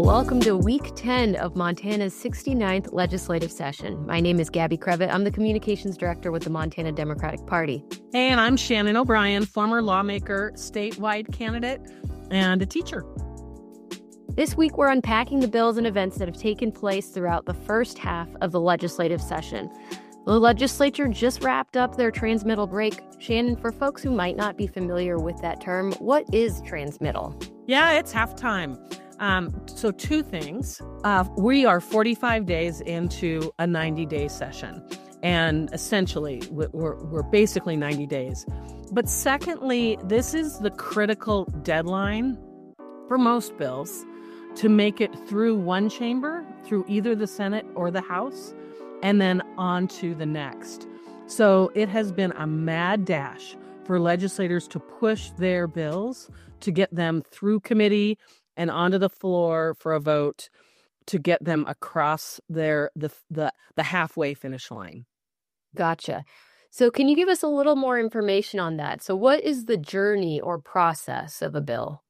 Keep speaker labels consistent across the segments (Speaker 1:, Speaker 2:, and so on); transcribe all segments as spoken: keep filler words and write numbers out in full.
Speaker 1: Welcome to week ten of Montana's sixty-ninth legislative session. My name is Gabby Crevitt. I'm the communications director with the Montana Democratic Party.
Speaker 2: Hey, and I'm Shannon O'Brien, former lawmaker, statewide candidate, and a teacher.
Speaker 1: This week, we're unpacking the bills and events that have taken place throughout the first half of the legislative session. The legislature just wrapped up their transmittal break. Shannon, for folks who might not be familiar with that term, what is transmittal?
Speaker 2: Yeah, it's halftime. Um, so two things. Uh, we are forty-five days into a ninety-day session. And essentially, we're, we're basically ninety days. But secondly, this is the critical deadline for most bills to make it through one chamber, through either the Senate or the House, and then on to the next. So it has been a mad dash for legislators to push their bills to get them through committee and onto the floor for a vote to get them across their the the, the halfway finish line.
Speaker 1: Gotcha. So can you give us a little more information on that? So what is the journey or process of a bill?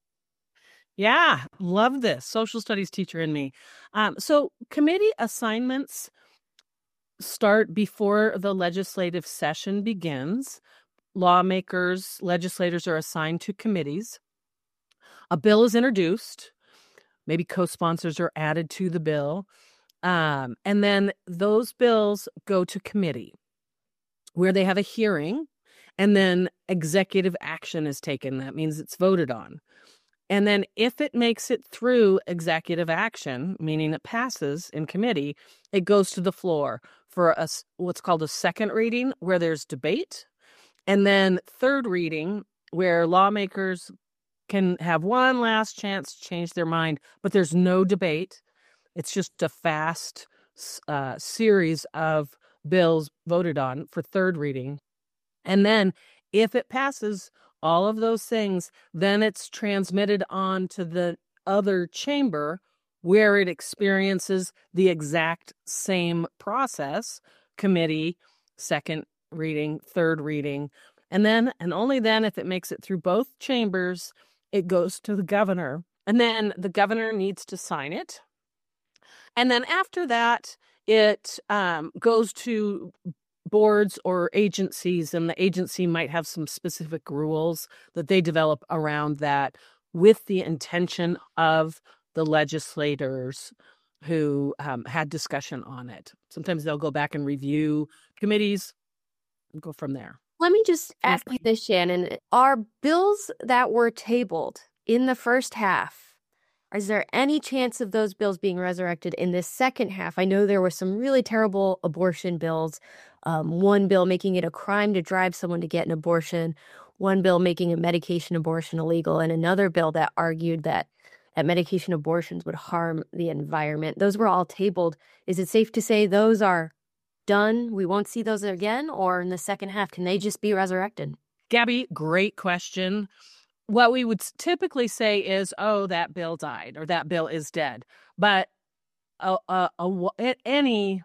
Speaker 2: Yeah, love this. Social studies teacher in me. Um, so committee assignments start before the legislative session begins. Lawmakers, legislators are assigned to committees. A bill is introduced. Maybe co-sponsors are added to the bill. Um, and then those bills go to committee where they have a hearing, and then executive action is taken. That means it's voted on. And then if it makes it through executive action, meaning it passes in committee, it goes to the floor for a, what's called a second reading, where there's debate, and then third reading, where lawmakers can have one last chance to change their mind, but there's no debate. It's just a fast uh, series of bills voted on for third reading. And then if it passes all of those things, then it's transmitted on to the other chamber where it experiences the exact same process, committee, second reading, third reading. And then, and only then, if it makes it through both chambers, it goes to the governor. And then the governor needs to sign it. And then after that, it um, goes to boards or agencies, and the agency might have some specific rules that they develop around that with the intention of the legislators who um, had discussion on it. Sometimes they'll go back and review committees and go from there.
Speaker 1: Let me just ask you this, Shannon. Are bills that were tabled in the first half, is there any chance of those bills being resurrected in the second half? I know there were some really terrible abortion bills. Um, one bill making it a crime to drive someone to get an abortion, one bill making a medication abortion illegal, and another bill that argued that, that medication abortions would harm the environment. Those were all tabled. Is it safe to say those are done? We won't see those again? Or in the second half, can they just be resurrected?
Speaker 2: Gabby, great question. What we would typically say is, oh, that bill died or that bill is dead. But a, a, a, any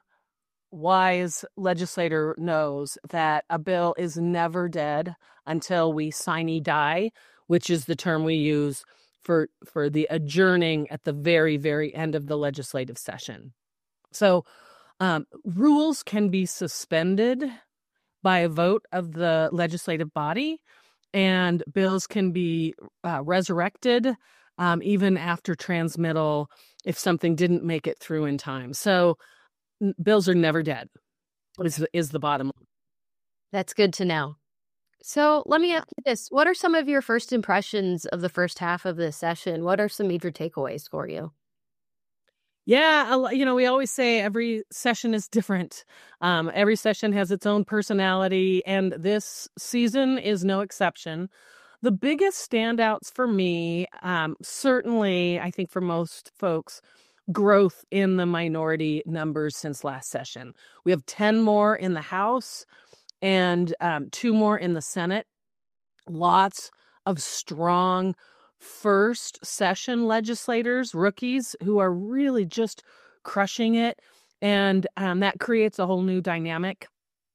Speaker 2: wise legislator knows that a bill is never dead until we sine die, which is the term we use for, for the adjourning at the very, very end of the legislative session. So um, rules can be suspended by a vote of the legislative body, and bills can be uh, resurrected um, even after transmittal if something didn't make it through in time. So n- bills are never dead, is, is the bottom line.
Speaker 1: That's good to know. So let me ask you this. What are some of your first impressions of the first half of this session? What are some major takeaways for you?
Speaker 2: Yeah, you know, we always say every session is different. Um, every session has its own personality, and this season is no exception. The biggest standouts for me, um, certainly, I think for most folks, growth in the minority numbers since last session. We have ten more in the House and um, two more in the Senate. Lots of strong first session legislators, rookies who are really just crushing it. And um, that creates a whole new dynamic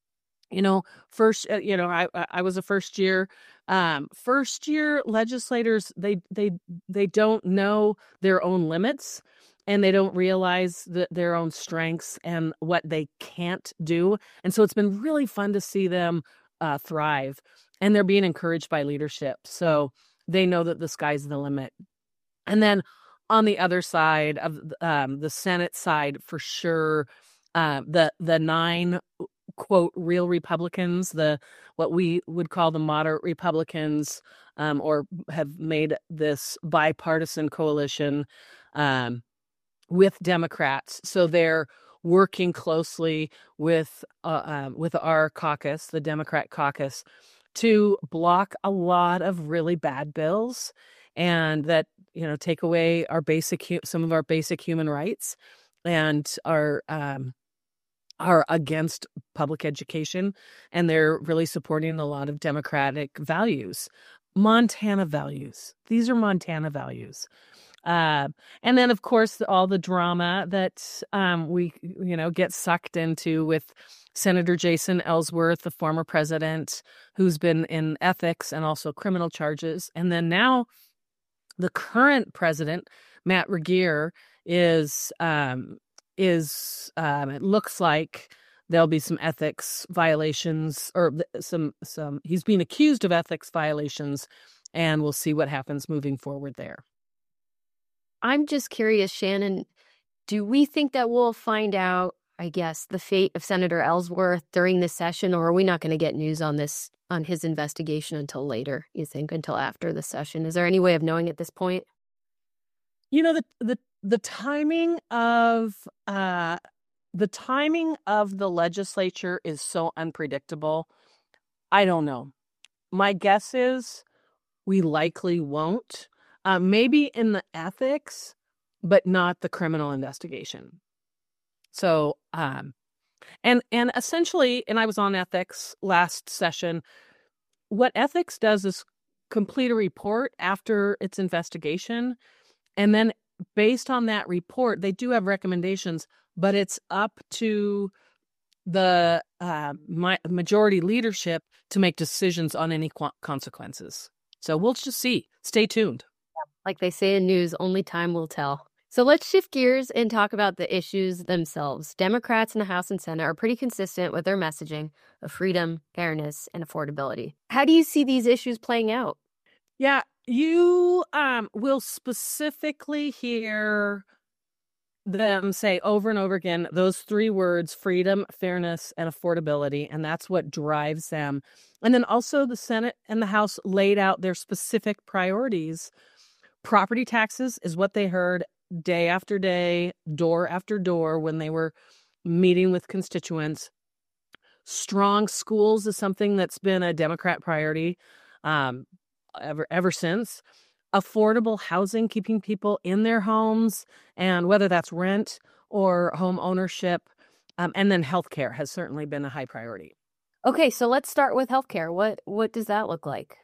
Speaker 2: You know, first, uh, you know, I I I was a first year, um, first year legislators, they they they don't know their own limits, and they don't realize that their own strengths and what they can't do. And so it's been really fun to see them uh, thrive, and they're being encouraged by leadership. So they know that the sky's the limit. And then on the other side of um, the Senate side, for sure, uh, the the nine quote real Republicans, the what we would call the moderate Republicans, um, or have made this bipartisan coalition um, with Democrats. So they're working closely with uh, um, with our caucus, the Democrat caucus, to block a lot of really bad bills, and that, you know, take away our basic some of our basic human rights, and are um, are against public education, and they're really supporting a lot of Democratic values, Montana values. These are Montana values. Uh, and then, of course, all the drama that um, we, you know, get sucked into with Senator Jason Ellsworth, the former president, who's been in ethics and also criminal charges. And then now the current president, Matt Regier, is um, is um, it looks like there'll be some ethics violations, or some some he's being accused of ethics violations, and we'll see what happens moving forward there.
Speaker 1: I'm just curious, Shannon, do we think that we'll find out, I guess, the fate of Senator Ellsworth during this session, or are we not going to get news on this, on his investigation until later, you think, until after the session? Is there any way of knowing at this point?
Speaker 2: You know, the the the timing of uh, the timing of the legislature is so unpredictable. I don't know. My guess is we likely won't. Uh, maybe in the ethics, but not the criminal investigation. So, um, and and essentially, and I was on ethics last session. What ethics does is complete a report after its investigation, and then based on that report, they do have recommendations, but it's up to the uh, my, majority leadership to make decisions on any qu- consequences. So we'll just see. Stay tuned.
Speaker 1: Like they say in news, only time will tell. So let's shift gears and talk about the issues themselves. Democrats in the House and Senate are pretty consistent with their messaging of freedom, fairness, and affordability. How do you see these issues playing out?
Speaker 2: Yeah, you um, will specifically hear them say over and over again those three words: freedom, fairness, and affordability. And that's what drives them. And then also the Senate and the House laid out their specific priorities. Property taxes is what they heard day after day, door after door when they were meeting with constituents. Strong schools is something that's been a Democrat priority um, ever ever since. Affordable housing, keeping people in their homes, and whether that's rent or home ownership. Um, and then healthcare has certainly been a high priority.
Speaker 1: Okay, so let's start with healthcare. What what does that look like?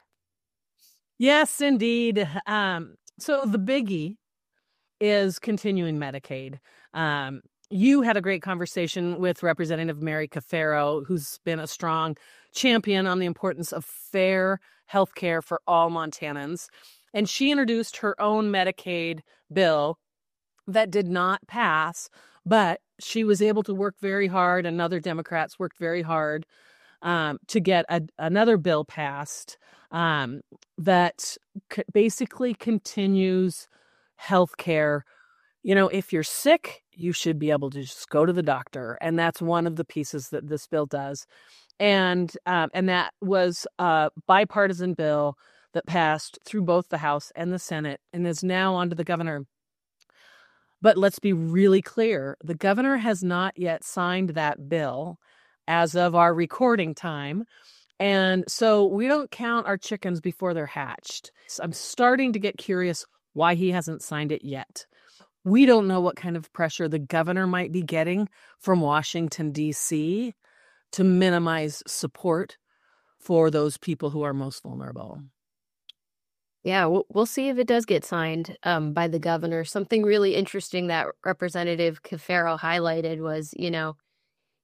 Speaker 2: Yes, indeed. Um, so the biggie is continuing Medicaid. Um, you had a great conversation with Representative Mary Cafaro, who's been a strong champion on the importance of fair health care for all Montanans. And she introduced her own Medicaid bill that did not pass, but she was able to work very hard, and other Democrats worked very hard um, to get a, another bill passed um, that c- basically continues health care. You know, if you're sick, you should be able to just go to the doctor. And that's one of the pieces that this bill does. And um, and that was a bipartisan bill that passed through both the House and the Senate and is now on to the governor. But let's be really clear. The governor has not yet signed that bill as of our recording time. And so we don't count our chickens before they're hatched. So I'm starting to get curious why he hasn't signed it yet. We don't know what kind of pressure the governor might be getting from Washington, D C to minimize support for those people who are most vulnerable.
Speaker 1: Yeah, we'll, we'll see if it does get signed um, by the governor. Something really interesting that Representative Cafaro highlighted was, you know,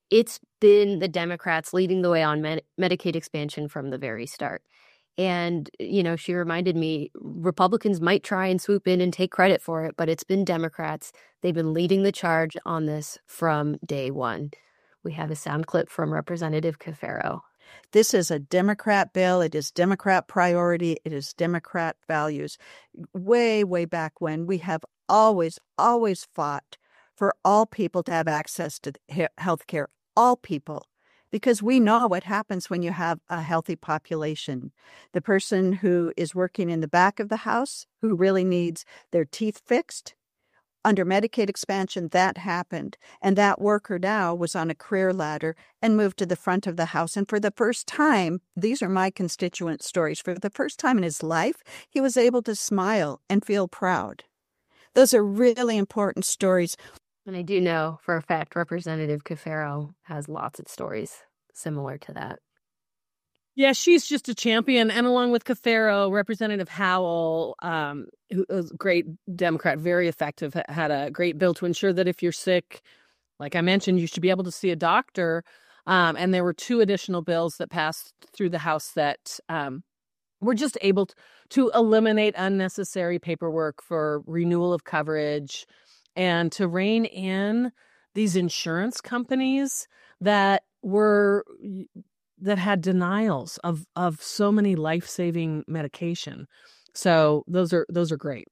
Speaker 1: it's been the Democrats leading the way on med- Medicaid expansion from the very start. And, you know, she reminded me Republicans might try and swoop in and take credit for it, but it's been Democrats. They've been leading the charge on this from day one. We have a sound clip from Representative Cafaro.
Speaker 3: This is a Democrat bill. It is Democrat priority. It is Democrat values. Way, way back when, we have always, always fought for all people to have access to health care, all people, because we know what happens when you have a healthy population. The person who is working in the back of the house, who really needs their teeth fixed, under Medicaid expansion, that happened. And that worker now was on a career ladder and moved to the front of the house. And for the first time, these are my constituent stories, for the first time in his life, he was able to smile and feel proud. Those are really important stories.
Speaker 1: And I do know for a fact Representative Cafaro has lots of stories similar to that.
Speaker 2: Yeah, she's just a champion. And along with Cafaro, Representative Howell, um, who was a great Democrat, very effective, had a great bill to ensure that if you're sick, like I mentioned, you should be able to see a doctor. Um, and there were two additional bills that passed through the House that um, were just able to, to eliminate unnecessary paperwork for renewal of coverage and to rein in these insurance companies that were... that had denials of, of so many life-saving medication. So those are those are great.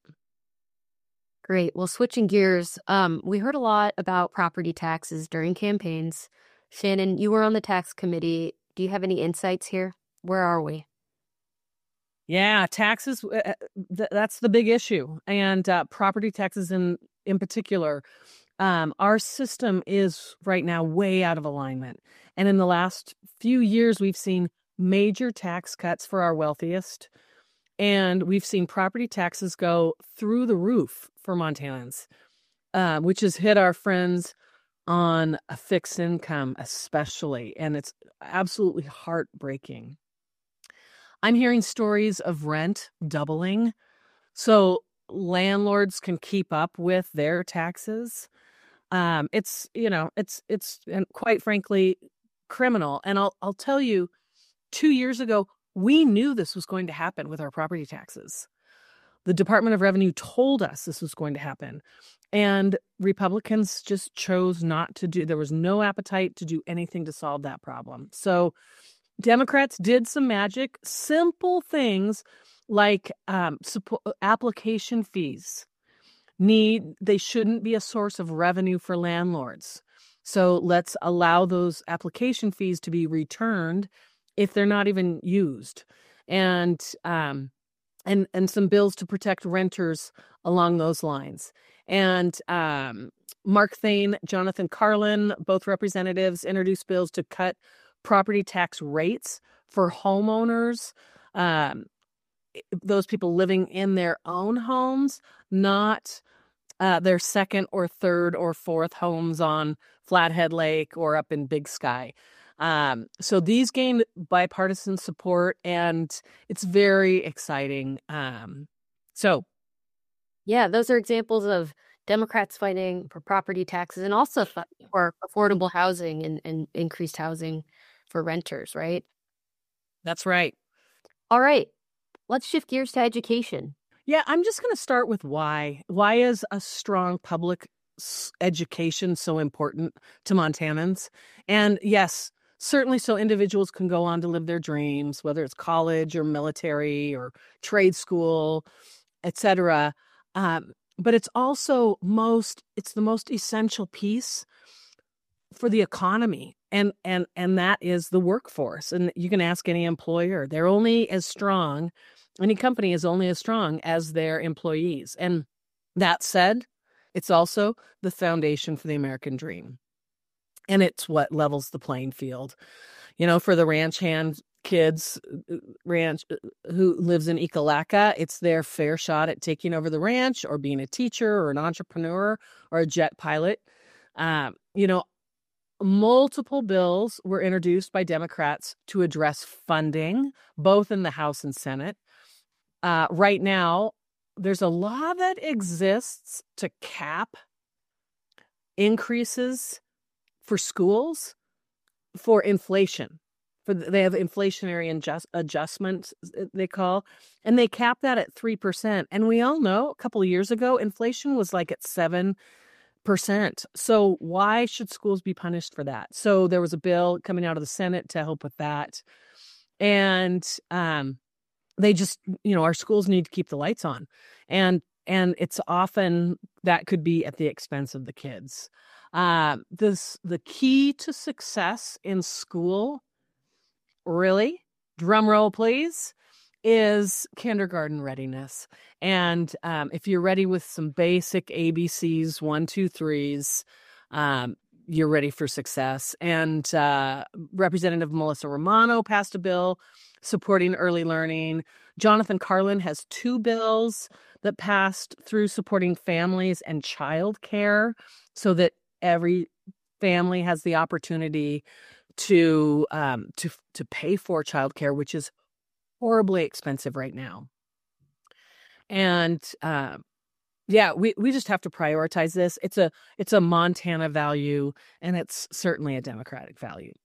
Speaker 1: Great. Well, switching gears, um, we heard a lot about property taxes during campaigns. Shannon, you were on the tax committee. Do you have any insights here? Where are we?
Speaker 2: Yeah, taxes, uh, th- that's the big issue. And uh, property taxes in, in particular. Um, our system is right now way out of alignment. And in the last few years, we've seen major tax cuts for our wealthiest. And we've seen property taxes go through the roof for Montanans, uh, which has hit our friends on a fixed income especially. And it's absolutely heartbreaking. I'm hearing stories of rent doubling so landlords can keep up with their taxes. Um, it's, you know, it's, it's, and quite frankly, criminal. And I'll, I'll tell you, two years ago, we knew this was going to happen with our property taxes. The Department of Revenue told us this was going to happen. And Republicans just chose not to do, there was no appetite to do anything to solve that problem. So Democrats did some magic, simple things like um, support, application fees. Need they shouldn't be a source of revenue for landlords. So let's allow those application fees to be returned if they're not even used, and um, and and some bills to protect renters along those lines. And um, Mark Thane, Jonathan Carlin, both representatives introduced bills to cut property tax rates for homeowners. Um, those people living in their own homes, not uh, their second or third or fourth homes on Flathead Lake or up in Big Sky. Um, so these gained bipartisan support, and it's very exciting. Um, so,
Speaker 1: yeah, those are examples of Democrats fighting for property taxes and also for affordable housing and, and increased housing for renters, right?
Speaker 2: That's right.
Speaker 1: All right. Let's shift gears to education.
Speaker 2: Yeah, I'm just going to start with why. Why is a strong public education so important to Montanans? And yes, certainly so individuals can go on to live their dreams, whether it's college or military or trade school, et cetera. Um, but it's also most, it's the most essential piece for the economy. And, and, and that is the workforce. And you can ask any employer, they're only as strong, any company is only as strong as their employees. And that said, it's also the foundation for the American dream. And it's what levels the playing field. You know, for the ranch hand kids, ranch who lives in Ekalaka, it's their fair shot at taking over the ranch or being a teacher or an entrepreneur or a jet pilot. Um, you know, multiple bills were introduced by Democrats to address funding, both in the House and Senate. Uh, right now, there's a law that exists to cap increases for schools for inflation. For the, they have inflationary adjust, adjustments, they call, and they cap that at three percent. And we all know a couple of years ago, inflation was like at seven percent. So why should schools be punished for that? So there was a bill coming out of the Senate to help with that. And um, they just, you know, our schools need to keep the lights on. And and it's often that could be at the expense of the kids. Uh, this the key to success in school, really, drum roll please, is kindergarten readiness. And um, if you're ready with some basic A B Cs, one, two, threes, um, you're ready for success. And uh, Representative Melissa Romano passed a bill supporting early learning. Jonathan Carlin has two bills that passed through supporting families and childcare so that every family has the opportunity to um, to to pay for childcare, which is horribly expensive right now. And uh, yeah, we, we just have to prioritize this. It's a it's a Montana value, and it's certainly a Democratic value.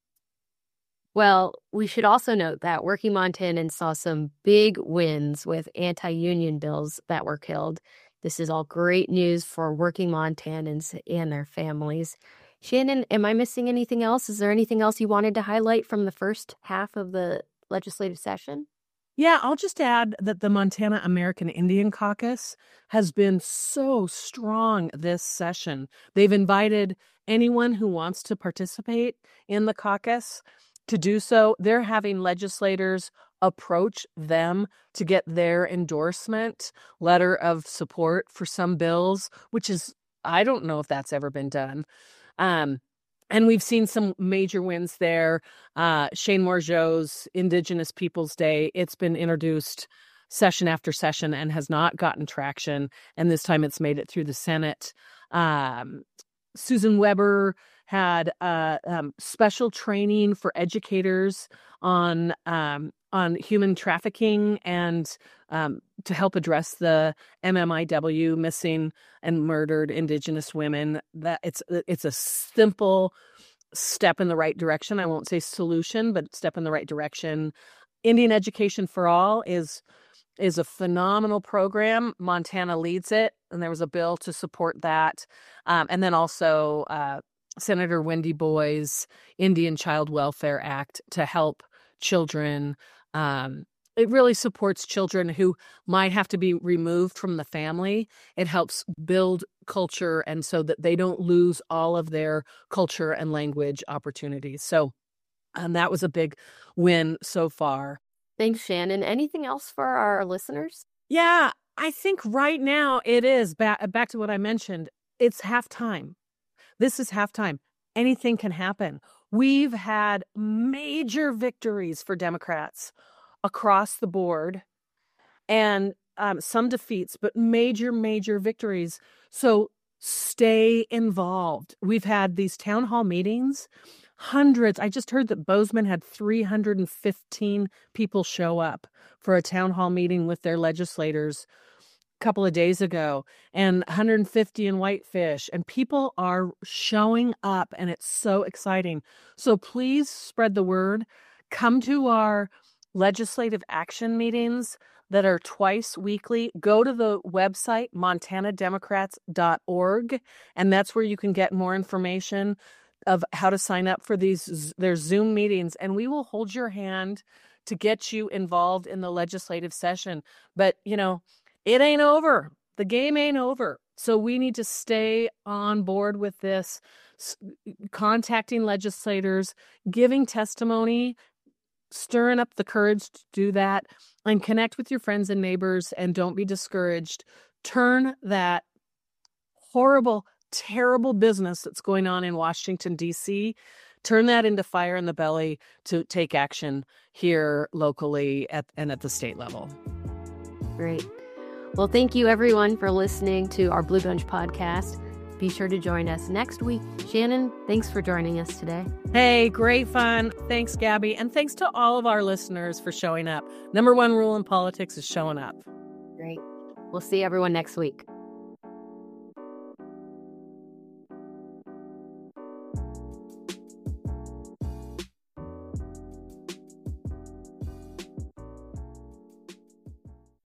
Speaker 1: Well, we should also note that Working Montanans saw some big wins with anti-union bills that were killed. This is all great news for Working Montanans and their families. Shannon, am I missing anything else? Is there anything else you wanted to highlight from the first half of the legislative session?
Speaker 2: Yeah, I'll just add that the Montana American Indian Caucus has been so strong this session. They've invited anyone who wants to participate in the caucus to do so. They're having legislators approach them to get their endorsement letter of support for some bills, which is, I don't know if that's ever been done. Um, and we've seen some major wins there. Uh, Shane Morgeau's Indigenous Peoples Day, it's been introduced session after session and has not gotten traction. And this time it's made it through the Senate. Um, Susan Weber had uh, um, special training for educators on um, on human trafficking and um, to help address the M M I W, missing and murdered Indigenous women. That it's it's a simple step in the right direction. I won't say solution, but step in the right direction. Indian Education for All is is a phenomenal program. Montana leads it, and there was a bill to support that. Um, and then also uh, Senator Wendy Boyd's Indian Child Welfare Act to help children. Um, it really supports children who might have to be removed from the family. It helps build culture, and so that they don't lose all of their culture and language opportunities. So um, that was a big win so far.
Speaker 1: Thanks, Shannon. Anything else for our listeners?
Speaker 2: Yeah, I think right now it is. Back, back to what I mentioned. It's halftime. This is halftime. Anything can happen. We've had major victories for Democrats across the board, and um, some defeats, but major, major victories. So stay involved. We've had these town hall meetings. Hundreds. I just heard that Bozeman had three hundred fifteen people show up for a town hall meeting with their legislators a couple of days ago, and one hundred fifty in Whitefish. And people are showing up, and it's so exciting. So please spread the word. Come to our legislative action meetings that are twice weekly. Go to the website, montana democrats dot org, and that's where you can get more information of how to sign up for these their Zoom meetings, and we will hold your hand to get you involved in the legislative session. But, you know, it ain't over. The game ain't over. So we need to stay on board with this, contacting legislators, giving testimony, stirring up the courage to do that, and connect with your friends and neighbors, and don't be discouraged. Turn that horrible, terrible business that's going on in Washington, D C, turn that into fire in the belly to take action here locally at, and at the state level.
Speaker 1: Great. Well, thank you everyone for listening to our Blue Bunch podcast. Be sure to join us next week. Shannon, thanks for joining us today.
Speaker 2: Hey, great fun. Thanks, Gabby. And thanks to all of our listeners for showing up. Number one rule in politics is showing up.
Speaker 1: Great. We'll see everyone next week.